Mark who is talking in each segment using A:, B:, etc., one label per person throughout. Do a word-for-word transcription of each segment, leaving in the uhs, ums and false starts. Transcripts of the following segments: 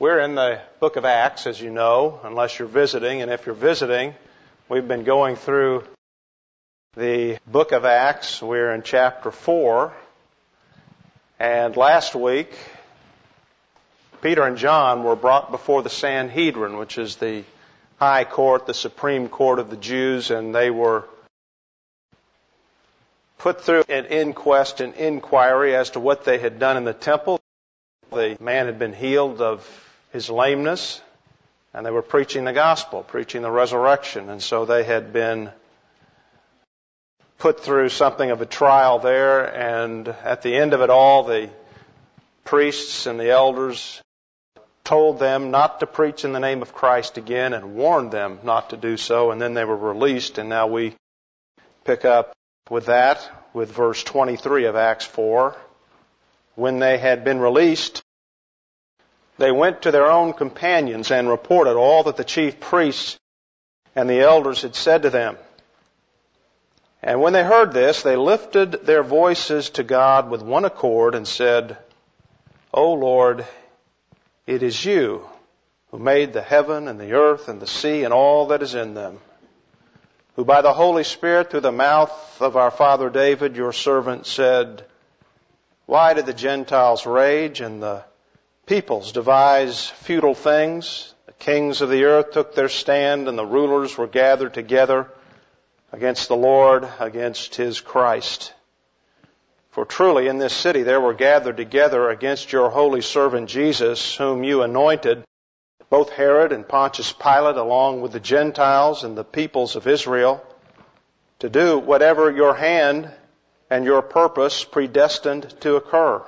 A: We're in the book of Acts, as you know, unless you're visiting. And if you're visiting, we've been going through the book of Acts. We're in chapter four. And last week, Peter and John were brought before the Sanhedrin, which is the high court, the supreme court of the Jews, and they were put through an inquest, an inquiry as to what they had done in the temple. The man had been healed of his lameness, and they were preaching the gospel, preaching the resurrection, and so they had been put through something of a trial there, and at the end of it all, the priests and the elders told them not to preach in the name of Christ again and warned them not to do so, and then they were released, and now we pick up with that, with verse twenty-three of Acts four. When they had been released, they went to their own companions and reported all that the chief priests and the elders had said to them. And when they heard this, they lifted their voices to God with one accord and said, O Lord, it is you who made the heaven and the earth and the sea and all that is in them, who by the Holy Spirit through the mouth of our father David, your servant, said, Why did the Gentiles rage and the peoples devise futile things? The kings of the earth took their stand, and the rulers were gathered together against the Lord, against His Christ. For truly in this city there were gathered together against your holy servant Jesus, whom you anointed, both Herod and Pontius Pilate, along with the Gentiles and the peoples of Israel, to do whatever your hand and your purpose predestined to occur.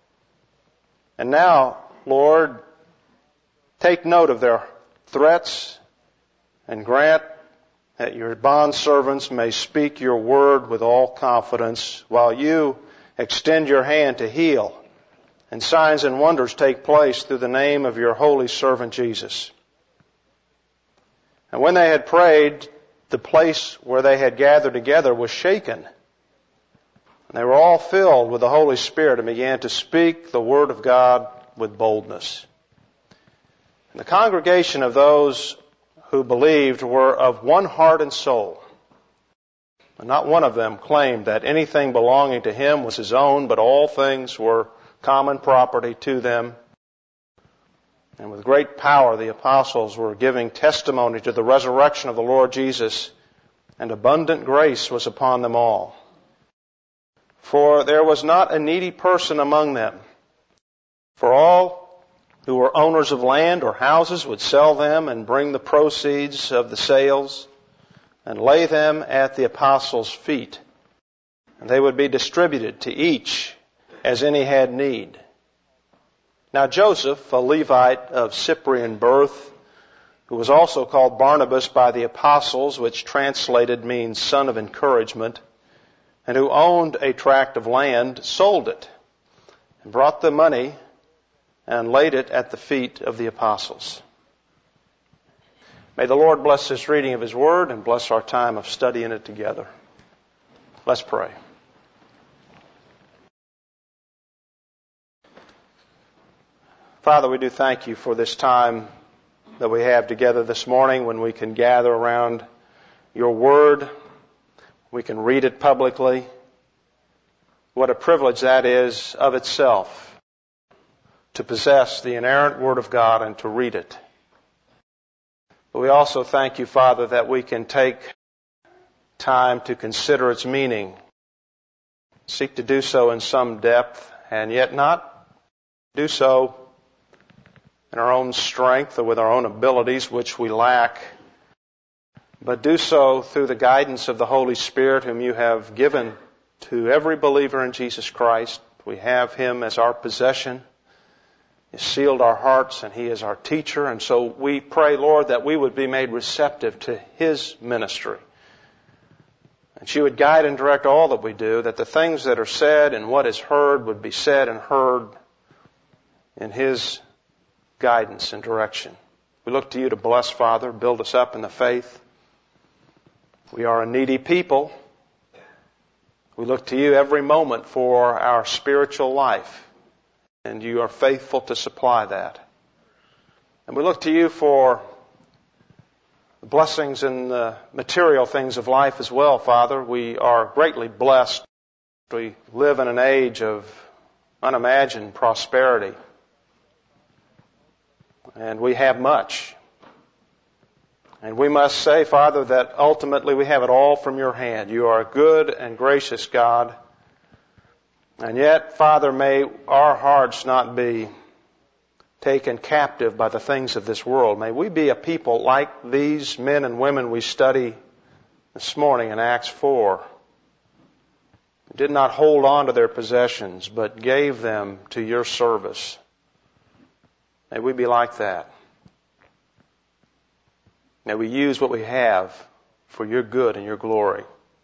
A: And now, Lord, take note of their threats and grant that your bondservants may speak your word with all confidence, while you extend your hand to heal, and signs and wonders take place through the name of your holy servant Jesus. And when they had prayed, the place where they had gathered together was shaken. And they were all filled with the Holy Spirit and began to speak the word of God with boldness. And the congregation of those who believed were of one heart and soul. And not one of them claimed that anything belonging to him was his own, but all things were common property to them. And with great power the apostles were giving testimony to the resurrection of the Lord Jesus, and abundant grace was upon them all. For there was not a needy person among them. For all who were owners of land or houses would sell them and bring the proceeds of the sales and lay them at the apostles' feet, and they would be distributed to each as any had need. Now Joseph, a Levite of Cyprian birth, who was also called Barnabas by the apostles, which translated means son of encouragement, and who owned a tract of land, sold it, and brought the money and laid it at the feet of the apostles. May the Lord bless this reading of His Word and bless our time of studying it together. Let's pray. Father, we do thank You for this time that we have together this morning when we can gather around Your Word. We can read it publicly. What a privilege that is of itself, to possess the inerrant Word of God and to read it. But we also thank You, Father, that we can take time to consider its meaning, seek to do so in some depth, and yet not do so in our own strength or with our own abilities, which we lack, but do so through the guidance of the Holy Spirit, whom You have given to every believer in Jesus Christ. We have Him as our possession. He sealed our hearts, and He is our teacher. And so we pray, Lord, that we would be made receptive to His ministry. That You would guide and direct all that we do, that the things that are said and what is heard would be said and heard in His guidance and direction. We look to You to bless, Father, build us up in the faith. We are a needy people. We look to You every moment for our spiritual life, and You are faithful to supply that. And we look to you for the blessings in the material things of life as well, Father. We are greatly blessed. We live in an age of unimagined prosperity. And we have much. And we must say, Father, that ultimately we have it all from your hand. You are a good and gracious God. And yet, Father, may our hearts not be taken captive by the things of this world. May we be a people like these men and women we study this morning in Acts four. Who did not hold on to their possessions, but gave them to your service. May we be like that. May we use what we have for your good and your glory.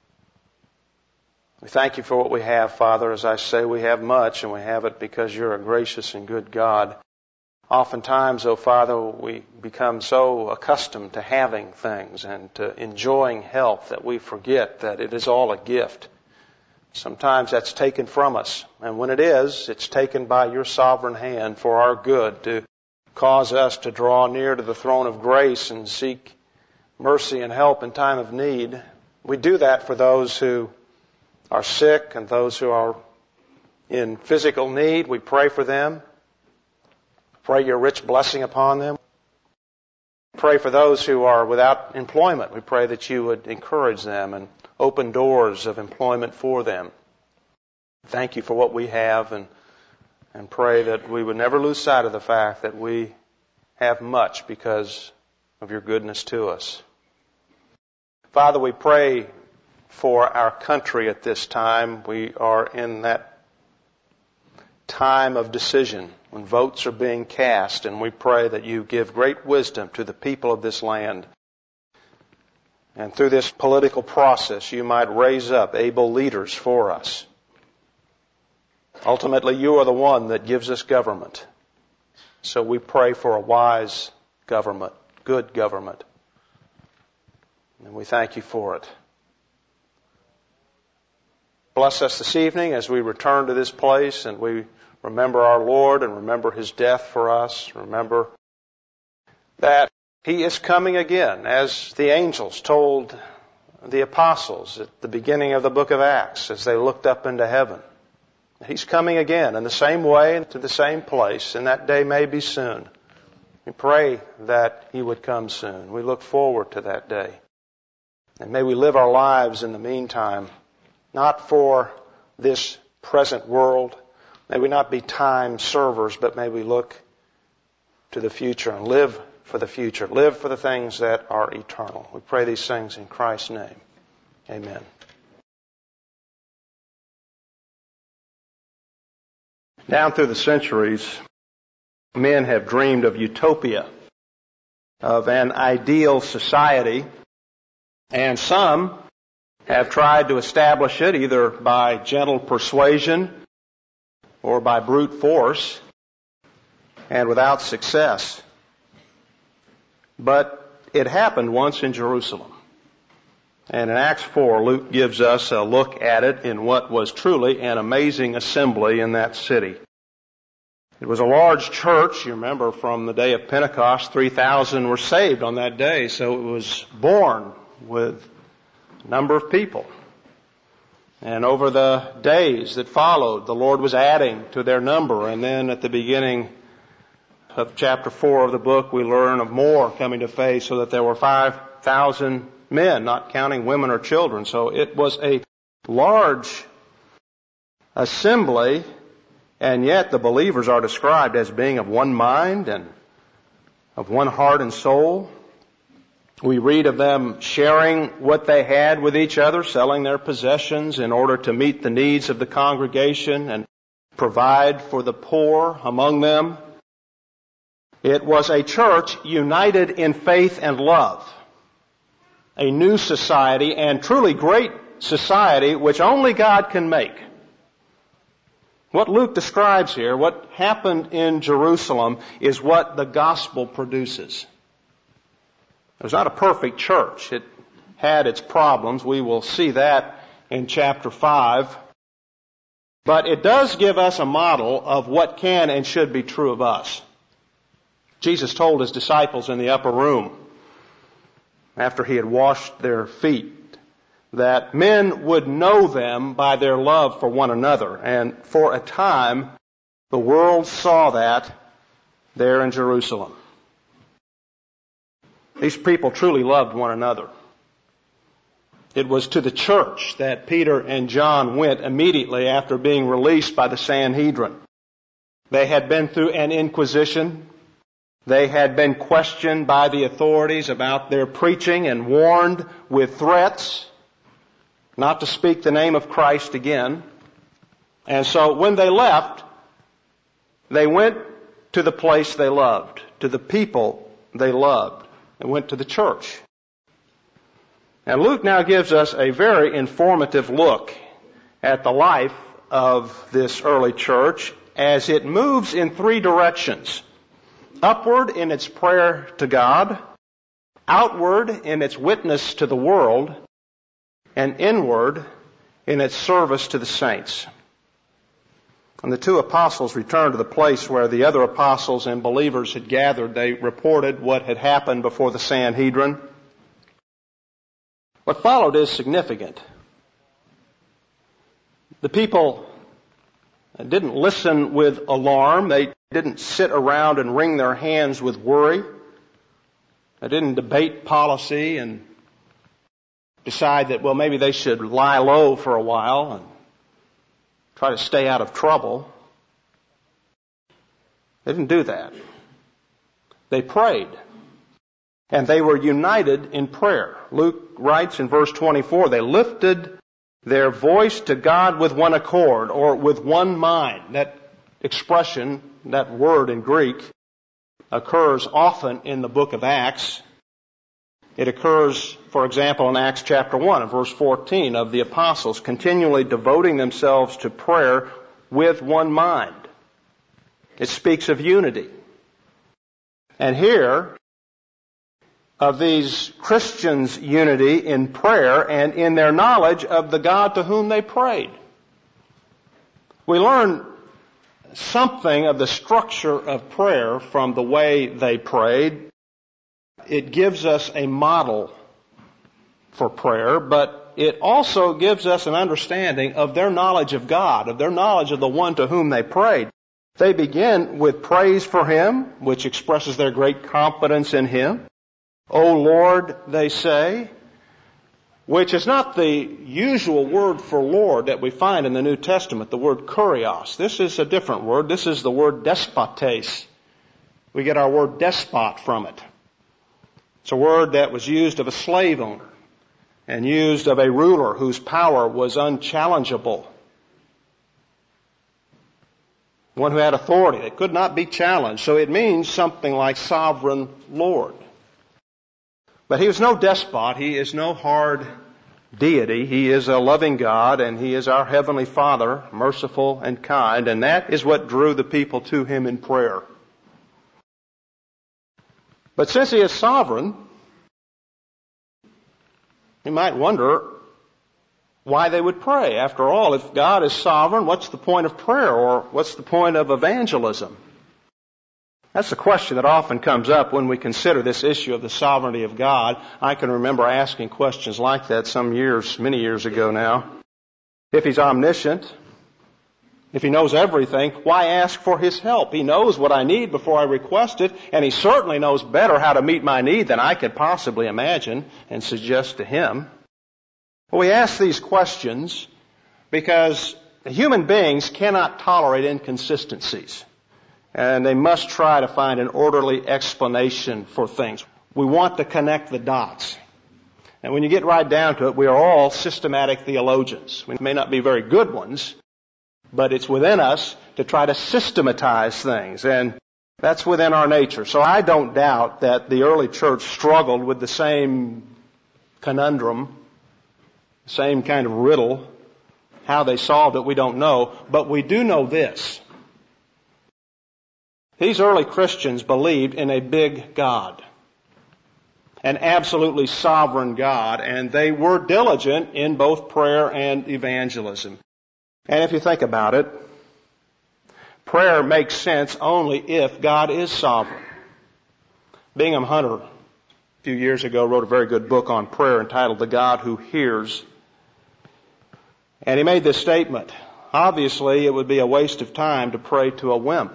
A: We thank you for what we have, Father. As I say, we have much, and we have it because you're a gracious and good God. Oftentimes, oh Father, we become so accustomed to having things and to enjoying health that we forget that it is all a gift. Sometimes that's taken from us, and when it is, it's taken by your sovereign hand for our good, to cause us to draw near to the throne of grace and seek mercy and help in time of need. We do that for those who are sick and those who are in physical need. We pray for them. Pray your rich blessing upon them. Pray for those who are without employment. We pray that you would encourage them and open doors of employment for them. Thank you for what we have, and and pray that we would never lose sight of the fact that we have much because of your goodness to us. Father, we pray for our country at this time. We are in that time of decision when votes are being cast, and we pray that you give great wisdom to the people of this land. And through this political process, you might raise up able leaders for us. Ultimately, you are the one that gives us government. So we pray for a wise government, good government. And we thank you for it. Bless us this evening as we return to this place and we remember our Lord and remember His death for us. Remember that He is coming again, as the angels told the apostles at the beginning of the book of Acts as they looked up into heaven. He's coming again in the same way and to the same place, and that day may be soon. We pray that He would come soon. We look forward to that day. And may we live our lives in the meantime, not for this present world. May we not be time servers, but may we look to the future and live for the future. Live for the things that are eternal. We pray these things in Christ's name. Amen. Down through the centuries, men have dreamed of utopia, of an ideal society, and some have tried to establish it either by gentle persuasion or by brute force, and without success. But it happened once in Jerusalem. And in Acts four, Luke gives us a look at it in what was truly an amazing assembly in that city. It was a large church. You remember from the day of Pentecost, three thousand were saved on that day. So it was born with a number of people. And over the days that followed, the Lord was adding to their number. And then at the beginning of chapter four of the book, we learn of more coming to faith, so that there were five thousand men, not counting women or children. So it was a large assembly, and yet the believers are described as being of one mind and of one heart and soul. We read of them sharing what they had with each other, selling their possessions in order to meet the needs of the congregation and provide for the poor among them. It was a church united in faith and love. A new society, and truly great society, which only God can make. What Luke describes here, what happened in Jerusalem, is what the gospel produces. It was not a perfect church. It had its problems. We will see that in chapter five. But it does give us a model of what can and should be true of us. Jesus told his disciples in the upper room, after he had washed their feet, that men would know them by their love for one another. And for a time, the world saw that there in Jerusalem. These people truly loved one another. It was to the church that Peter and John went immediately after being released by the Sanhedrin. They had been through an inquisition. They had been questioned by the authorities about their preaching and warned with threats not to speak the name of Christ again. And so when they left, they went to the place they loved, to the people they loved. They went to the church. And Luke now gives us a very informative look at the life of this early church as it moves in three directions. Upward in its prayer to God, outward in its witness to the world, and inward in its service to the saints. When the two apostles returned to the place where the other apostles and believers had gathered, they reported what had happened before the Sanhedrin. What followed is significant. The people didn't listen with alarm. They didn't sit around and wring their hands with worry. They didn't debate policy and decide that, well, maybe they should lie low for a while and try to stay out of trouble. They didn't do that. They prayed. And they were united in prayer. Luke writes in verse twenty-four, they lifted their voice to God with one accord, or with one mind. That expression, that word in Greek, occurs often in the book of Acts. It occurs, for example, in Acts chapter one, and verse fourteen, of the apostles continually devoting themselves to prayer with one mind. It speaks of unity. And here, of these Christians' unity in prayer and in their knowledge of the God to whom they prayed. We learn something of the structure of prayer from the way they prayed. It gives us a model for prayer, but it also gives us an understanding of their knowledge of God, of their knowledge of the one to whom they prayed. They begin with praise for Him, which expresses their great confidence in Him. O Lord, they say, which is not the usual word for Lord that we find in the New Testament, the word kurios. This is a different word. This is the word despotes. We get our word despot from it. It's a word that was used of a slave owner and used of a ruler whose power was unchallengeable. One who had authority that could not be challenged. So it means something like sovereign Lord. But He is no despot. He is no hard deity. He is a loving God, and He is our Heavenly Father, merciful and kind, and that is what drew the people to Him in prayer. But since He is sovereign, you might wonder why they would pray. After all, if God is sovereign, what's the point of prayer, or what's the point of evangelism? That's the question that often comes up when we consider this issue of the sovereignty of God. I can remember asking questions like that some years, many years ago now. If He's omniscient, if He knows everything, why ask for His help? He knows what I need before I request it, and He certainly knows better how to meet my need than I could possibly imagine and suggest to Him. We ask these questions because human beings cannot tolerate inconsistencies. And they must try to find an orderly explanation for things. We want to connect the dots. And when you get right down to it, we are all systematic theologians. We may not be very good ones, but it's within us to try to systematize things. And that's within our nature. So I don't doubt that the early church struggled with the same conundrum, same kind of riddle. How they solved it, we don't know. But we do know this. These early Christians believed in a big God, an absolutely sovereign God, and they were diligent in both prayer and evangelism. And if you think about it, prayer makes sense only if God is sovereign. Bingham Hunter, a few years ago, wrote a very good book on prayer entitled The God Who Hears. And he made this statement: obviously, it would be a waste of time to pray to a wimp.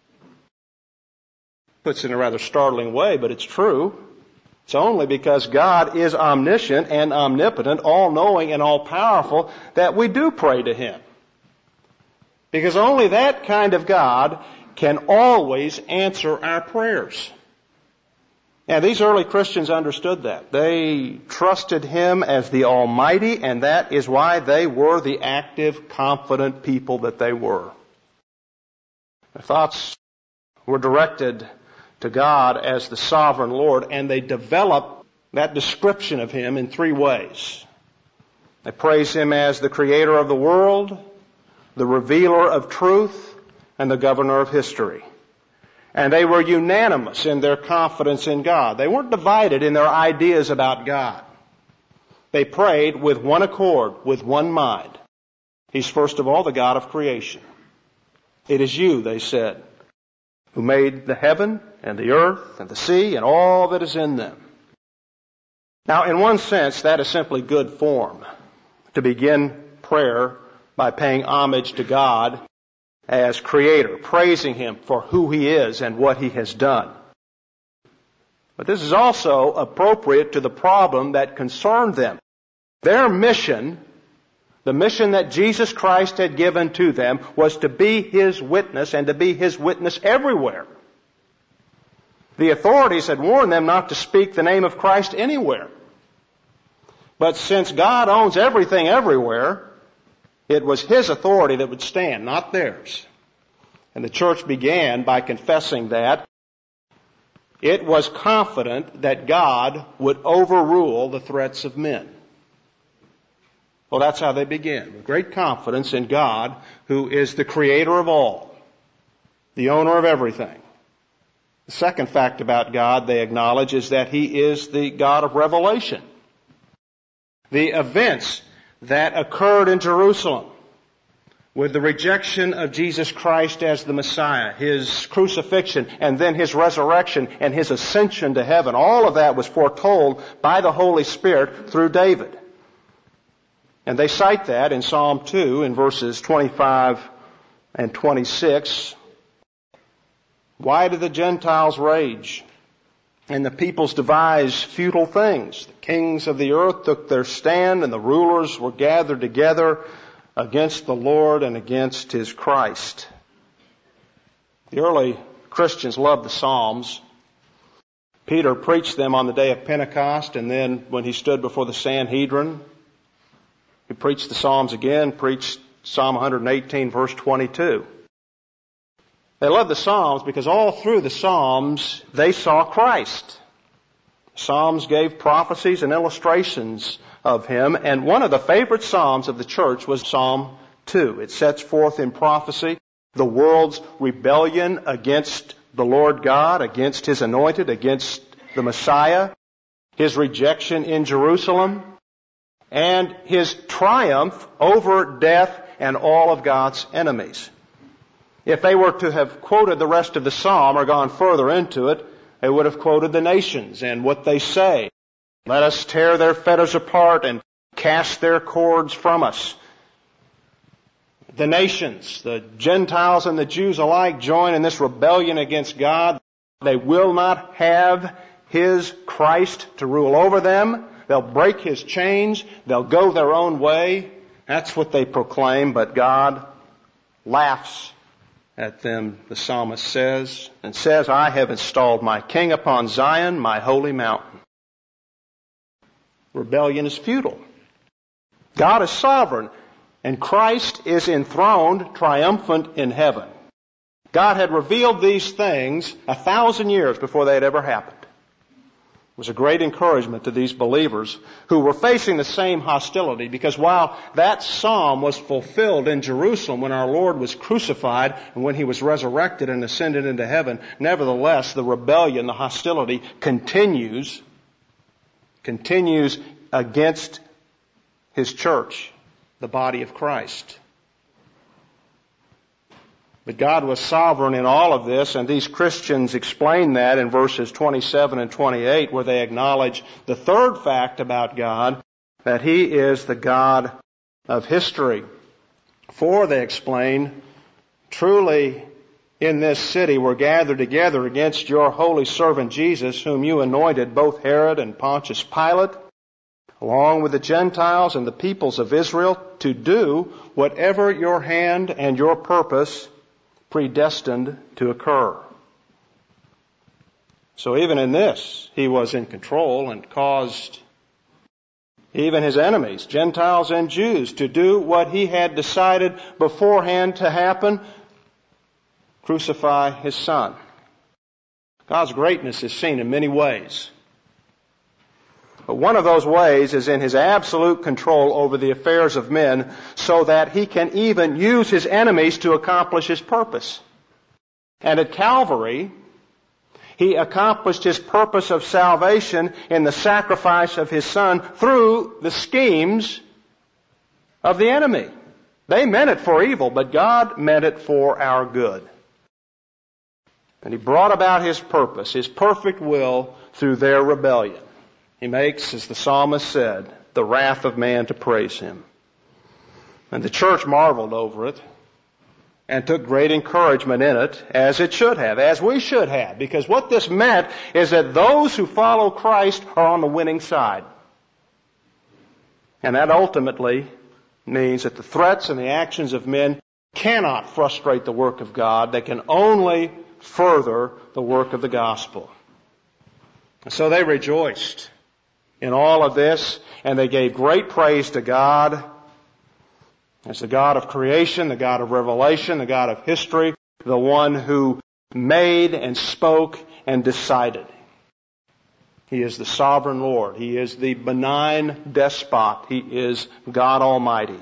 A: Puts it in a rather startling way, but it's true. It's only because God is omniscient and omnipotent, all-knowing and all-powerful, that we do pray to Him. Because only that kind of God can always answer our prayers. Now, these early Christians understood that. They trusted Him as the Almighty, and that is why they were the active, confident people that they were. Their thoughts were directed to God as the sovereign Lord, and they developed that description of Him in three ways. They praise Him as the creator of the world, the revealer of truth, and the governor of history. And they were unanimous in their confidence in God. They weren't divided in their ideas about God. They prayed with one accord, with one mind. He's first of all the God of creation. It is you, they said, who made the heaven and the earth and the sea and all that is in them. Now, in one sense, that is simply good form, to begin prayer by paying homage to God as Creator, praising Him for who He is and what He has done. But this is also appropriate to the problem that concerned them. Their mission, the mission that Jesus Christ had given to them, was to be His witness and to be His witness everywhere. The authorities had warned them not to speak the name of Christ anywhere. But since God owns everything everywhere, it was His authority that would stand, not theirs. And the church began by confessing that it was confident that God would overrule the threats of men. Well, that's how they began, with great confidence in God, who is the creator of all, the owner of everything. The second fact about God they acknowledge is that He is the God of revelation. The events that occurred in Jerusalem with the rejection of Jesus Christ as the Messiah, His crucifixion, and then His resurrection and His ascension to heaven, all of that was foretold by the Holy Spirit through David. And they cite that in Psalm two in verses twenty-five and twenty-six. Why do the Gentiles rage and the peoples devise futile things? The kings of the earth took their stand, and the rulers were gathered together against the Lord and against His Christ. The early Christians loved the Psalms. Peter preached them on the day of Pentecost, and then when he stood before the Sanhedrin, he preached the Psalms again, preached Psalm one eighteen, verse twenty-two. They loved the Psalms because all through the Psalms they saw Christ. Psalms gave prophecies and illustrations of Him, and one of the favorite Psalms of the church was Psalm two. It sets forth in prophecy the world's rebellion against the Lord God, against His anointed, against the Messiah, His rejection in Jerusalem, and His triumph over death and all of God's enemies. If they were to have quoted the rest of the psalm or gone further into it, they would have quoted the nations and what they say. Let us tear their fetters apart and cast their cords from us. The nations, the Gentiles and the Jews alike, join in this rebellion against God. They will not have His Christ to rule over them. They'll break His chains. They'll go their own way. That's what they proclaim, but God laughs at them, the psalmist says, and says, I have installed my king upon Zion, my holy mountain. Rebellion is futile. God is sovereign, and Christ is enthroned, triumphant in heaven. God had revealed these things a thousand years before they had ever happened. It was a great encouragement to these believers who were facing the same hostility, because while that psalm was fulfilled in Jerusalem when our Lord was crucified and when He was resurrected and ascended into heaven, nevertheless the rebellion, the hostility continues, continues against His church, the body of Christ. But God was sovereign in all of this, and these Christians explain that in verses twenty-seven and twenty-eight, where they acknowledge the third fact about God, that He is the God of history. For, they explain, truly in this city were gathered together against your holy servant Jesus, whom you anointed, both Herod and Pontius Pilate, along with the Gentiles and the peoples of Israel, to do whatever your hand and your purpose predestined to occur. So even in this, He was in control and caused even His enemies, Gentiles and Jews, to do what He had decided beforehand to happen: crucify His Son. God's greatness is seen in many ways. But one of those ways is in His absolute control over the affairs of men, so that He can even use His enemies to accomplish His purpose. And at Calvary, He accomplished His purpose of salvation in the sacrifice of His Son through the schemes of the enemy. They meant it for evil, but God meant it for our good. And He brought about His purpose, His perfect will, through their rebellion. He makes, as the psalmist said, the wrath of man to praise Him. And the church marveled over it and took great encouragement in it, as it should have, as we should have. Because what this meant is that those who follow Christ are on the winning side. And that ultimately means that the threats and the actions of men cannot frustrate the work of God. They can only further the work of the gospel. And so they rejoiced in all of this, and they gave great praise to God as the God of creation, the God of revelation, the God of history, the one who made and spoke and decided. He is the sovereign Lord. He is the benign despot. He is God Almighty.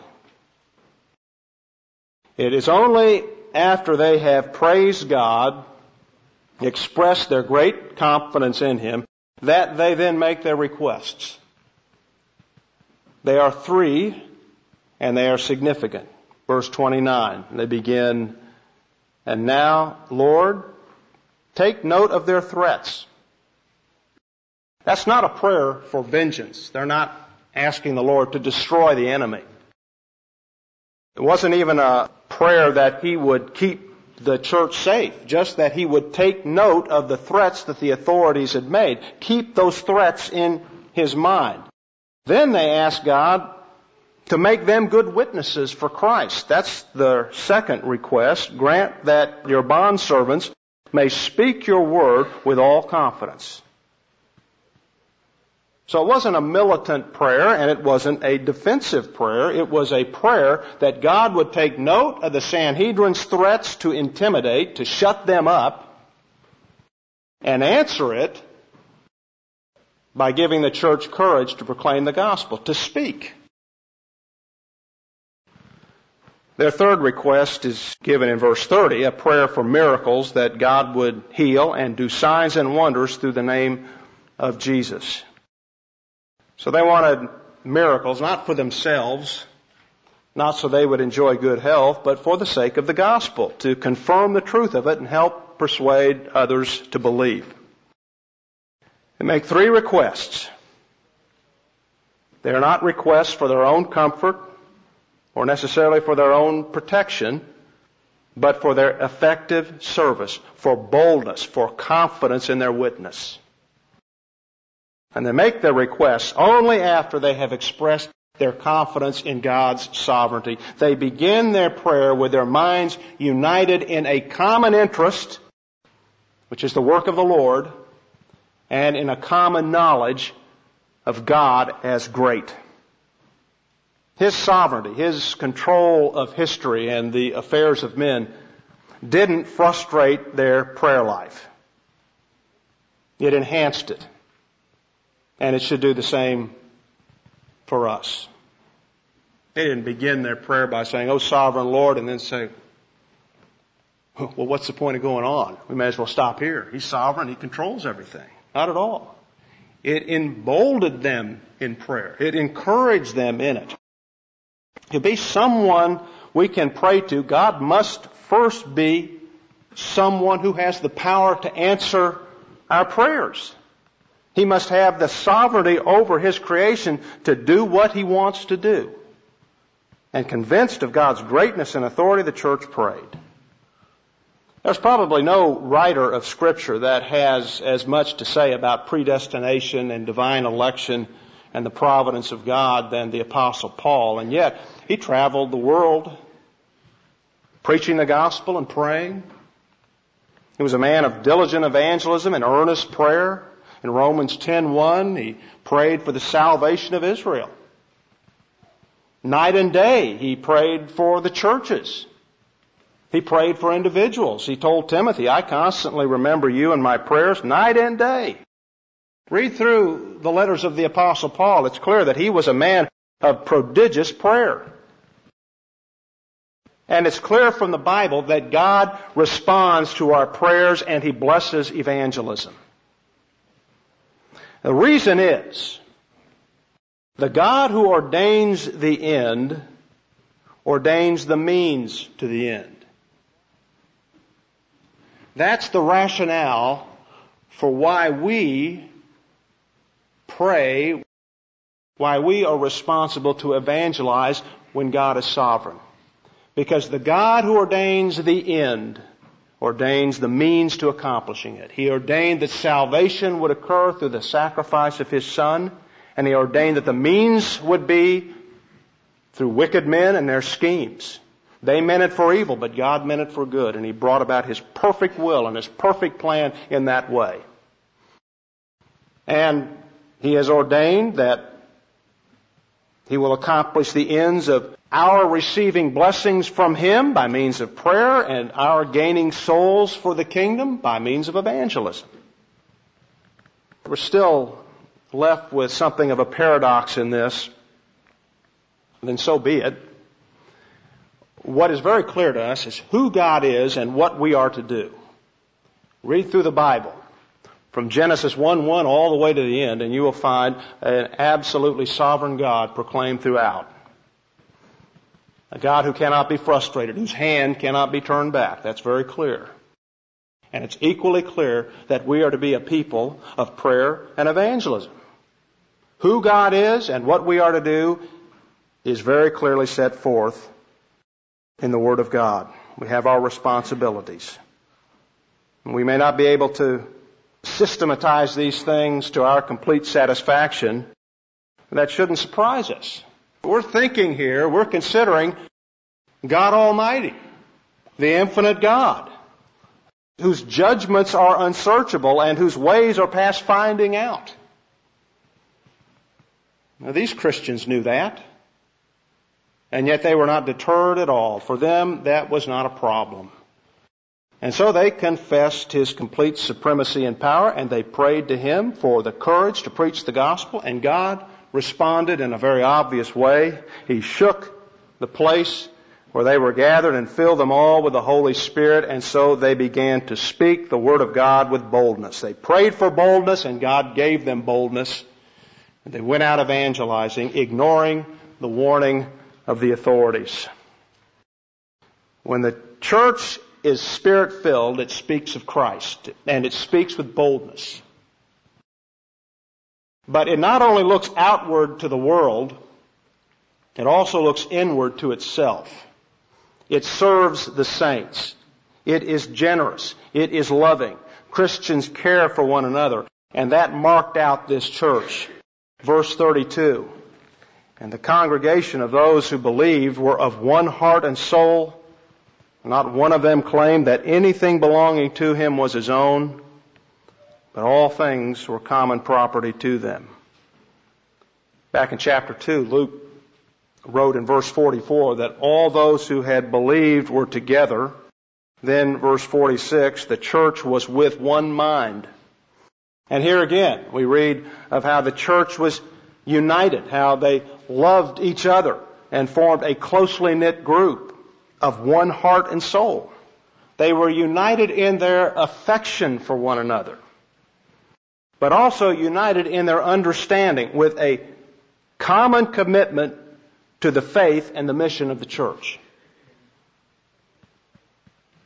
A: It is only after they have praised God, expressed their great confidence in Him, that they then make their requests. They are three, and they are significant. Verse twenty-nine, they begin, "And now, Lord, take note of their threats." That's not a prayer for vengeance. They're not asking the Lord to destroy the enemy. It wasn't even a prayer that He would keep the church safe, just that He would take note of the threats that the authorities had made. Keep those threats in His mind. Then they ask God to make them good witnesses for Christ. That's the second request. Grant that your bondservants may speak your word with all confidence. So it wasn't a militant prayer, and it wasn't a defensive prayer. It was a prayer that God would take note of the Sanhedrin's threats to intimidate, to shut them up, and answer it by giving the church courage to proclaim the gospel, to speak. Their third request is given in verse thirty, a prayer for miracles, that God would heal and do signs and wonders through the name of Jesus. So they wanted miracles, not for themselves, not so they would enjoy good health, but for the sake of the gospel, to confirm the truth of it and help persuade others to believe. They make three requests. They are not requests for their own comfort or necessarily for their own protection, but for their effective service, for boldness, for confidence in their witness. And they make their requests only after they have expressed their confidence in God's sovereignty. They begin their prayer with their minds united in a common interest, which is the work of the Lord, and in a common knowledge of God as great. His sovereignty, His control of history and the affairs of men didn't frustrate their prayer life. It enhanced it. And it should do the same for us. They didn't begin their prayer by saying, "Oh, sovereign Lord," and then say, "Well, what's the point of going on? We may as well stop here. He's sovereign. He controls everything." Not at all. It emboldened them in prayer. It encouraged them in it. To be someone we can pray to, God must first be someone who has the power to answer our prayers. He must have the sovereignty over His creation to do what He wants to do. And convinced of God's greatness and authority, the church prayed. There's probably no writer of Scripture that has as much to say about predestination and divine election and the providence of God than the Apostle Paul. And yet, he traveled the world preaching the gospel and praying. He was a man of diligent evangelism and earnest prayer. In Romans ten one, he prayed for the salvation of Israel. Night and day, he prayed for the churches. He prayed for individuals. He told Timothy, I constantly remember you in my prayers night and day. Read through the letters of the Apostle Paul. It's clear that he was a man of prodigious prayer. And it's clear from the Bible that God responds to our prayers and He blesses evangelism. The reason is, the God who ordains the end ordains the means to the end. That's the rationale for why we pray, why we are responsible to evangelize when God is sovereign. Because the God who ordains the end ordains the means to accomplishing it. He ordained that salvation would occur through the sacrifice of His Son, and He ordained that the means would be through wicked men and their schemes. They meant it for evil, but God meant it for good, and He brought about His perfect will and His perfect plan in that way. And He has ordained that He will accomplish the ends of our receiving blessings from Him by means of prayer and our gaining souls for the kingdom by means of evangelism. We're still left with something of a paradox in this, then so be it. What is very clear to us is who God is and what we are to do. Read through the Bible from Genesis one one all the way to the end, and you will find an absolutely sovereign God proclaimed throughout. A God who cannot be frustrated, whose hand cannot be turned back. That's very clear. And it's equally clear that we are to be a people of prayer and evangelism. Who God is and what we are to do is very clearly set forth in the Word of God. We have our responsibilities. We may not be able to systematize these things to our complete satisfaction. That shouldn't surprise us. We're thinking here, we're considering God Almighty, the infinite God, whose judgments are unsearchable and whose ways are past finding out. Now, these Christians knew that, and yet they were not deterred at all. For them, that was not a problem. And so they confessed His complete supremacy and power, and they prayed to Him for the courage to preach the gospel, and God responded in a very obvious way. He shook the place where they were gathered and filled them all with the Holy Spirit, and so they began to speak the Word of God with boldness. They prayed for boldness, and God gave them boldness. And they went out evangelizing, ignoring the warning of the authorities. When the church is Spirit-filled, it speaks of Christ, and it speaks with boldness. But it not only looks outward to the world, it also looks inward to itself. It serves the saints. It is generous. It is loving. Christians care for one another. And that marked out this church. Verse thirty-two. And the congregation of those who believed were of one heart and soul. Not one of them claimed that anything belonging to him was his own, but all things were common property to them. Back in chapter two, Luke wrote in verse forty-four that all those who had believed were together. Then verse forty-six, the church was with one mind. And here again, we read of how the church was united, how they loved each other and formed a closely knit group of one heart and soul. They were united in their affection for one another, but also united in their understanding with a common commitment to the faith and the mission of the church.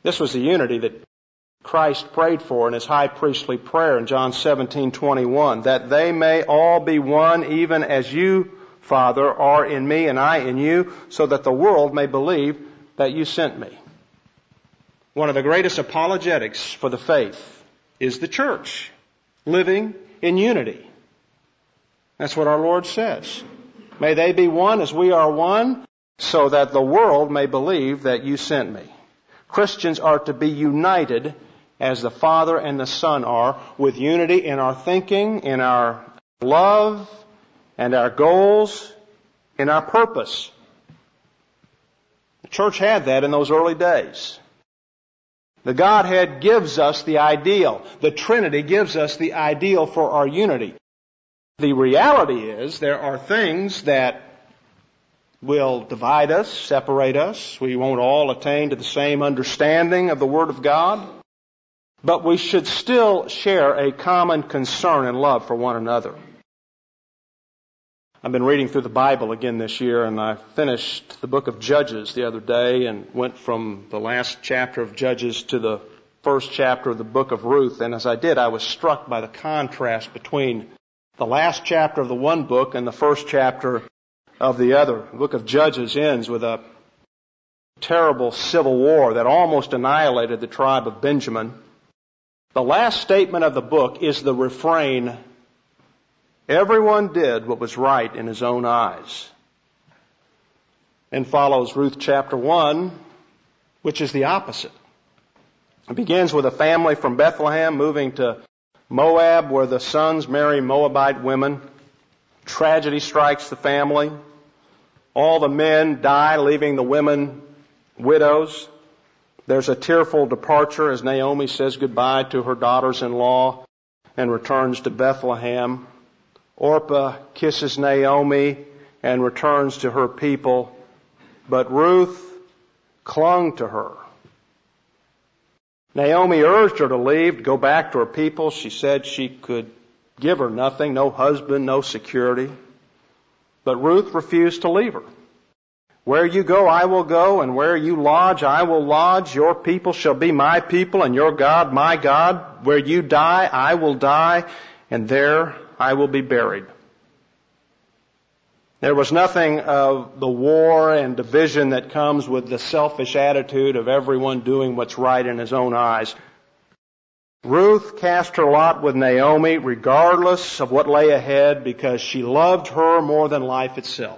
A: This was the unity that Christ prayed for in his high priestly prayer in John seventeen twenty-one, that they may all be one, even as you, Father, are in me and I in you, so that the world may believe that you sent me. One of the greatest apologetics for the faith is the church, living in unity. That's what our Lord says. May they be one as we are one, so that the world may believe that you sent me. Christians are to be united as the Father and the Son are, with unity in our thinking, in our love, and our goals, in our purpose. The church had that in those early days. The Godhead gives us the ideal. The Trinity gives us the ideal for our unity. The reality is there are things that will divide us, separate us. We won't all attain to the same understanding of the Word of God. But we should still share a common concern and love for one another. I've been reading through the Bible again this year, and I finished the book of Judges the other day and went from the last chapter of Judges to the first chapter of the book of Ruth. And as I did, I was struck by the contrast between the last chapter of the one book and the first chapter of the other. The book of Judges ends with a terrible civil war that almost annihilated the tribe of Benjamin. The last statement of the book is the refrain, everyone did what was right in his own eyes. Then follows Ruth chapter one, which is the opposite. It begins with a family from Bethlehem moving to Moab, where the sons marry Moabite women. Tragedy strikes the family. All the men die, leaving the women widows. There's a tearful departure as Naomi says goodbye to her daughters-in-law and returns to Bethlehem. Orpah kisses Naomi and returns to her people, but Ruth clung to her. Naomi urged her to leave, to go back to her people. She said she could give her nothing, no husband, no security. But Ruth refused to leave her. Where you go, I will go, and where you lodge, I will lodge. Your people shall be my people, and your God, my God. Where you die, I will die, and there I will be buried. There was nothing of the war and division that comes with the selfish attitude of everyone doing what's right in his own eyes. Ruth cast her lot with Naomi regardless of what lay ahead because she loved her more than life itself.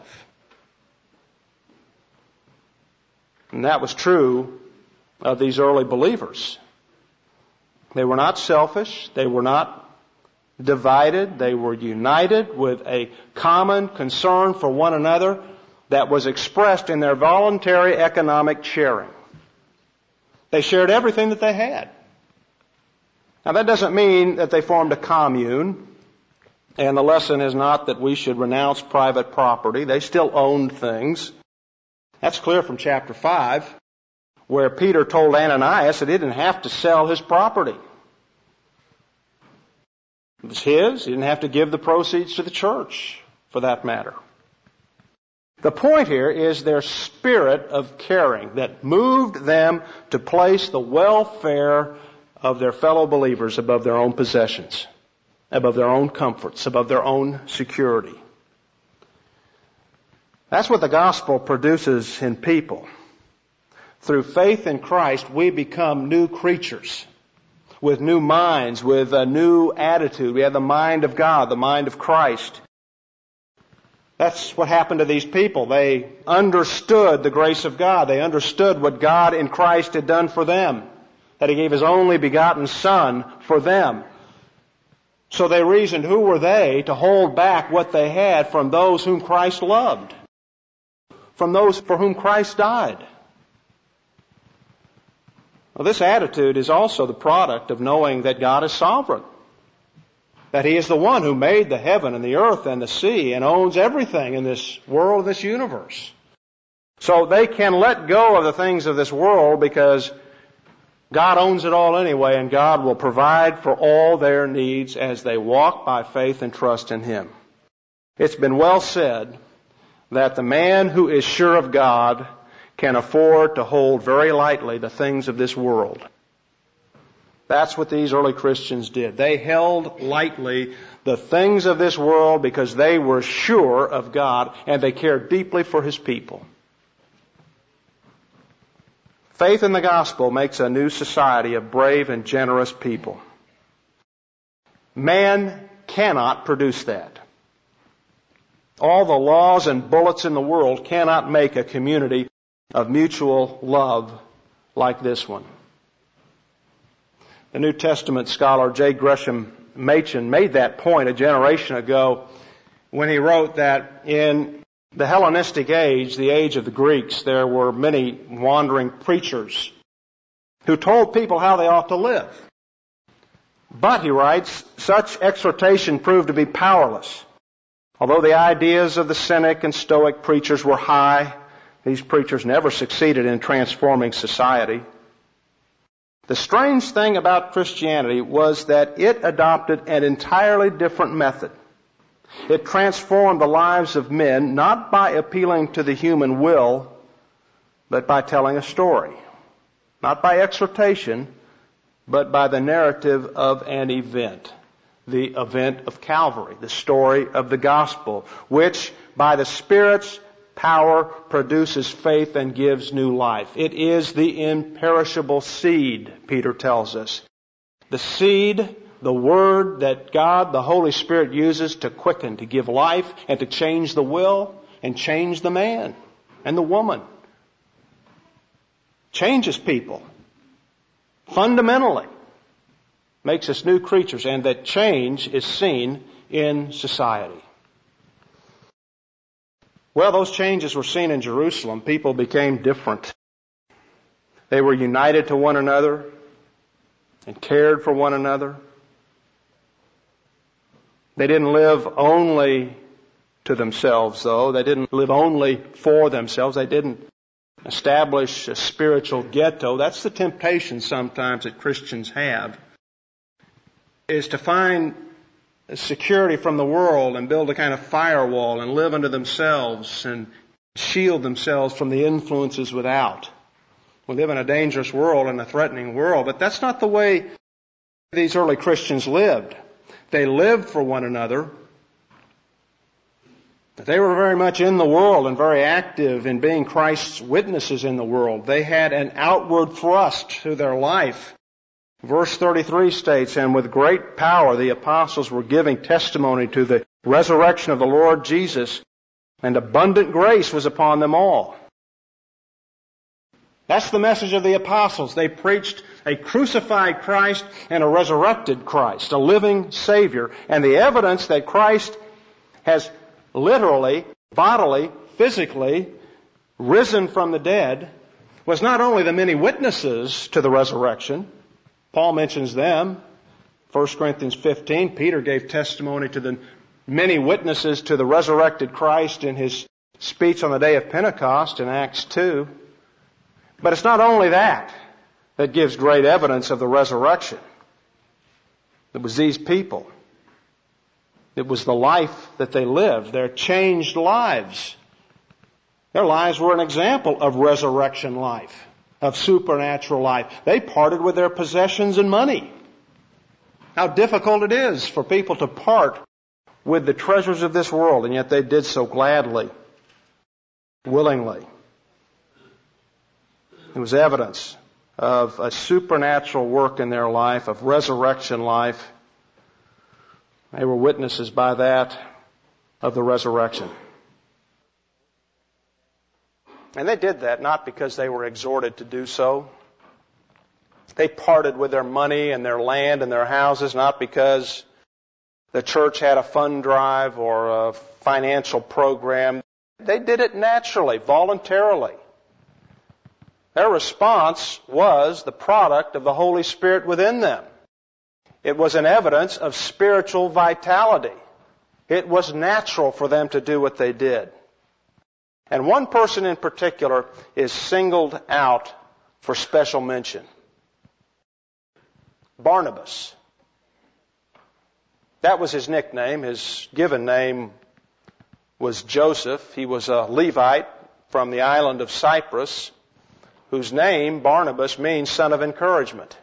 A: And that was true of these early believers. They were not selfish. They were not divided. They were united with a common concern for one another that was expressed in their voluntary economic sharing. They shared everything that they had. Now that doesn't mean that they formed a commune, and the lesson is not that we should renounce private property. They still owned things. That's clear from chapter five, where Peter told Ananias that he didn't have to sell his property. It was his. He didn't have to give the proceeds to the church, for that matter. The point here is their spirit of caring that moved them to place the welfare of their fellow believers above their own possessions, above their own comforts, above their own security. That's what the gospel produces in people. Through faith in Christ, we become new creatures with new minds, with a new attitude. We have the mind of God, the mind of Christ. That's what happened to these people. They understood the grace of God. They understood what God in Christ had done for them, that He gave His only begotten Son for them. So they reasoned, who were they to hold back what they had from those whom Christ loved, from those for whom Christ died? Well, this attitude is also the product of knowing that God is sovereign, that He is the one who made the heaven and the earth and the sea and owns everything in this world, this universe. So they can let go of the things of this world because God owns it all anyway, and God will provide for all their needs as they walk by faith and trust in Him. It's been well said that the man who is sure of God can afford to hold very lightly the things of this world. That's what these early Christians did. They held lightly the things of this world because they were sure of God and they cared deeply for His people. Faith in the gospel makes a new society of brave and generous people. Man cannot produce that. All the laws and bullets in the world cannot make a community of mutual love like this one. The New Testament scholar J. Gresham Machen made that point a generation ago when he wrote that in the Hellenistic age, the age of the Greeks, there were many wandering preachers who told people how they ought to live. But, he writes, such exhortation proved to be powerless. Although the ideas of the Cynic and Stoic preachers were high, these preachers never succeeded in transforming society. The strange thing about Christianity was that it adopted an entirely different method. It transformed the lives of men not by appealing to the human will, but by telling a story. Not by exhortation, but by the narrative of an event. The event of Calvary, the story of the gospel, which by the Spirit's power produces faith and gives new life. It is the imperishable seed, Peter tells us. The seed, the word that God, the Holy Spirit, uses to quicken, to give life, and to change the will, and change the man and the woman. Changes people. Fundamentally. Makes us new creatures, and that change is seen in society. Well, those changes were seen in Jerusalem. People became different. They were united to one another and cared for one another. They didn't live only to themselves, though. They didn't live only for themselves. They didn't establish a spiritual ghetto. That's the temptation sometimes that Christians have, is to find security from the world and build a kind of firewall and live unto themselves and shield themselves from the influences without. We live in a dangerous world and a threatening world, but that's not the way these early Christians lived. They lived for one another. They were very much in the world and very active in being Christ's witnesses in the world. They had an outward thrust to their life. Verse thirty-three states, and with great power the apostles were giving testimony to the resurrection of the Lord Jesus, and abundant grace was upon them all. That's the message of the apostles. They preached a crucified Christ and a resurrected Christ, a living Savior, and the evidence that Christ has literally, bodily, physically risen from the dead was not only the many witnesses to the resurrection. Paul mentions them. First Corinthians fifteen, Peter gave testimony to the many witnesses to the resurrected Christ in his speech on the day of Pentecost in Acts two. But it's not only that that gives great evidence of the resurrection. It was these people. It was the life that they lived, their changed lives. Their lives were an example of resurrection life, of supernatural life. They parted with their possessions and money. How difficult it is for people to part with the treasures of this world, and yet they did so gladly, willingly. It was evidence of a supernatural work in their life, of resurrection life. They were witnesses by that of the resurrection. And they did that not because they were exhorted to do so. They parted with their money and their land and their houses not because the church had a fund drive or a financial program. They did it naturally, voluntarily. Their response was the product of the Holy Spirit within them. It was an evidence of spiritual vitality. It was natural for them to do what they did. And one person in particular is singled out for special mention. Barnabas. That was his nickname. His given name was Joseph. He was a Levite, from the island of Cyprus, whose name, Barnabas, means son of encouragement.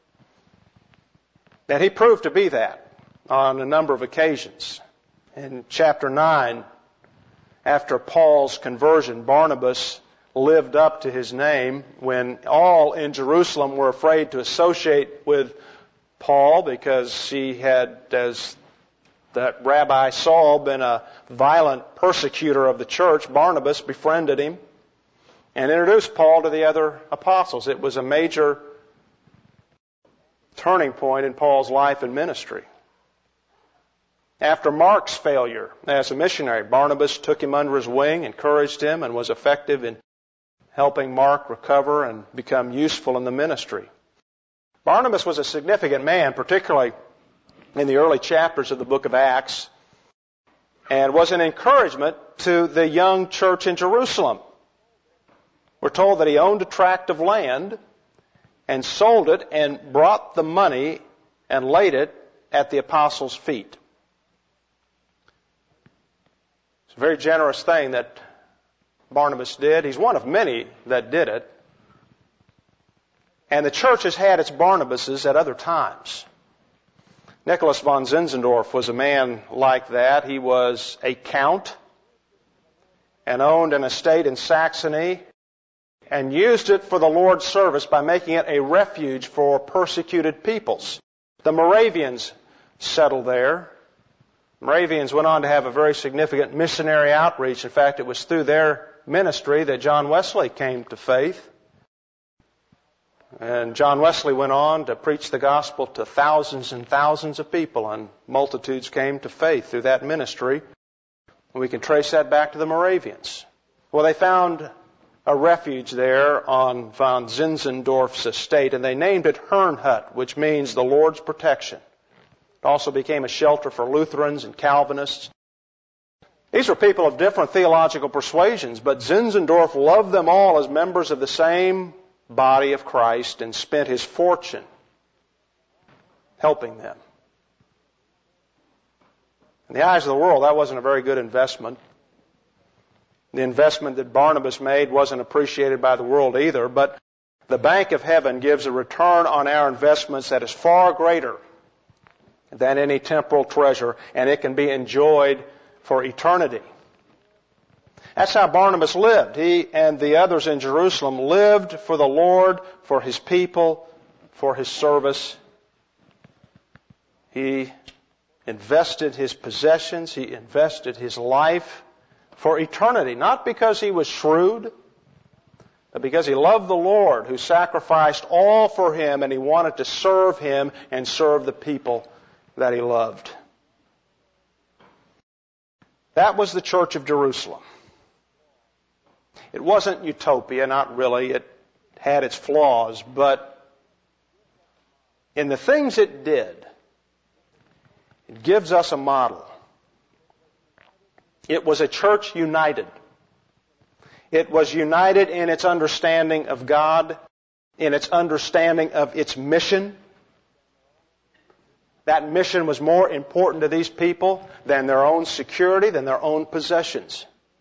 A: And he proved to be that on a number of occasions. In chapter nine, after Paul's conversion, Barnabas lived up to his name when all in Jerusalem were afraid to associate with Paul because he had, as that Rabbi Saul, been a violent persecutor of the church. Barnabas befriended him and introduced Paul to the other apostles. It was a major turning point in Paul's life and ministry. After Mark's failure as a missionary, Barnabas took him under his wing, encouraged him, and was effective in helping Mark recover and become useful in the ministry. Barnabas was a significant man, particularly in the early chapters of the book of Acts, and was an encouragement to the young church in Jerusalem. We're told that he owned a tract of land and sold it and brought the money and laid it at the apostles' feet. It's a very generous thing that Barnabas did. He's one of many that did it. And the church has had its Barnabases at other times. Nicholas von Zinzendorf was a man like that. He was a count and owned an estate in Saxony and used it for the Lord's service by making it a refuge for persecuted peoples. The Moravians settled there. Moravians went on to have a very significant missionary outreach. In fact, it was through their ministry that John Wesley came to faith. And John Wesley went on to preach the gospel to thousands and thousands of people, and multitudes came to faith through that ministry. And we can trace that back to the Moravians. Well, they found a refuge there on von Zinzendorf's estate, and they named it Herrnhut, which means the Lord's protection. It also became a shelter for Lutherans and Calvinists. These were people of different theological persuasions, but Zinzendorf loved them all as members of the same body of Christ and spent his fortune helping them. In the eyes of the world, that wasn't a very good investment. The investment that Barnabas made wasn't appreciated by the world either, but the bank of heaven gives a return on our investments that is far greater than any temporal treasure, and it can be enjoyed for eternity. That's how Barnabas lived. He and the others in Jerusalem lived for the Lord, for His people, for His service. He invested his possessions, he invested his life for eternity, not because he was shrewd, but because he loved the Lord who sacrificed all for him, and he wanted to serve Him and serve the people that he loved. That was the church of Jerusalem. It wasn't utopia, not really. It had its flaws, but in the things it did, it gives us a model. It was a church united. It was united in its understanding of God, in its understanding of its mission. That mission was more important to these people than their own security, than their own possessions.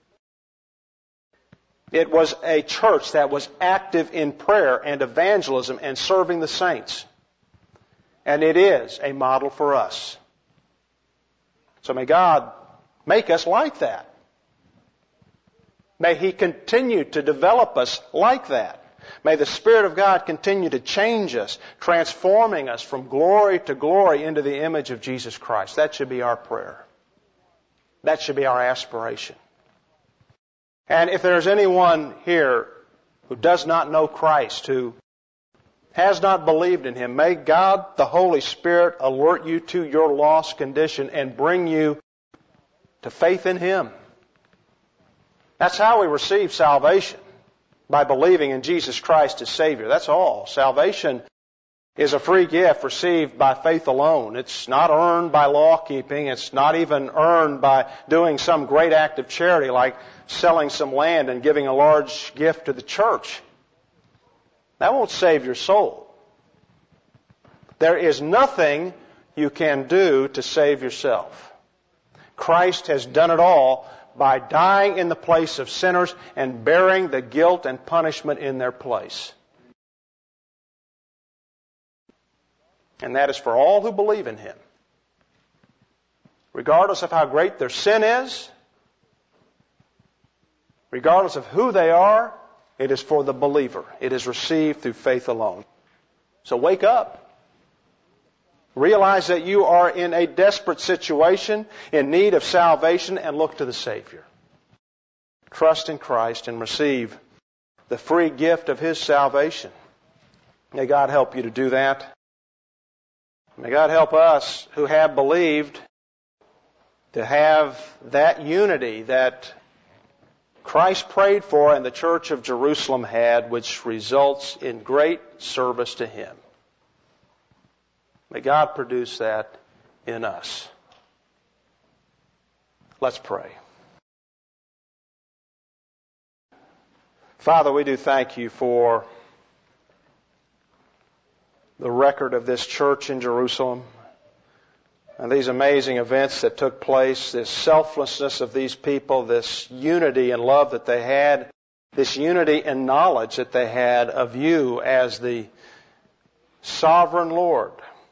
A: It was a church that was active in prayer and evangelism and serving the saints. And it is a model for us. So may God make us like that. May He continue to develop us like that. May the Spirit of God continue to change us, transforming us from glory to glory into the image of Jesus Christ. That should be our prayer. That should be our aspiration. And if there's anyone here who does not know Christ, who has not believed in Him, may God, the Holy Spirit, alert you to your lost condition and bring you to faith in Him. That's how we receive salvation, by believing in Jesus Christ as Savior. That's all. Salvation is a free gift received by faith alone. It's not earned by law keeping. It's not even earned by doing some great act of charity like selling some land and giving a large gift to the church. That won't save your soul. There is nothing you can do to save yourself. Christ has done it all by dying in the place of sinners and bearing the guilt and punishment in their place. And that is for all who believe in Him. Regardless of how great their sin is, regardless of who they are, it is for the believer. It is received through faith alone. So wake up. Realize that you are in a desperate situation, in need of salvation, and look to the Savior. Trust in Christ and receive the free gift of His salvation. May God help you to do that. May God help us who have believed to have that unity that Christ prayed for and the Church of Jerusalem had, which results in great service to Him. May God produce that in us. Let's pray. Father, we do thank You for the record of this church in Jerusalem and these amazing events that took place, this selflessness of these people, this unity and love that they had, this unity and knowledge that they had of You as the sovereign Lord,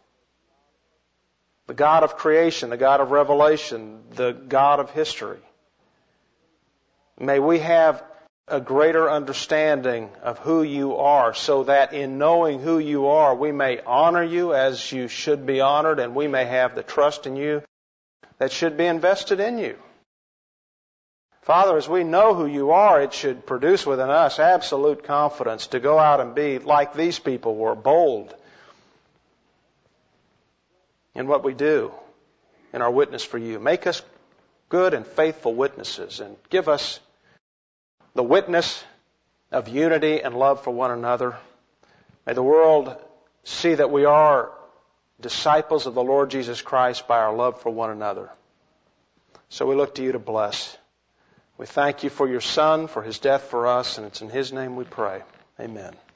A: the God of creation, the God of revelation, the God of history. May we have a greater understanding of who You are, so that in knowing who You are, we may honor You as You should be honored, and we may have the trust in You that should be invested in You. Father, as we know who You are, it should produce within us absolute confidence to go out and be like these people were, bold in what we do, in our witness for You. Make us good and faithful witnesses, and give us the witness of unity and love for one another. May the world see that we are disciples of the Lord Jesus Christ by our love for one another. So we look to You to bless. We thank You for Your Son, for His death for us, and it's in His name we pray. Amen.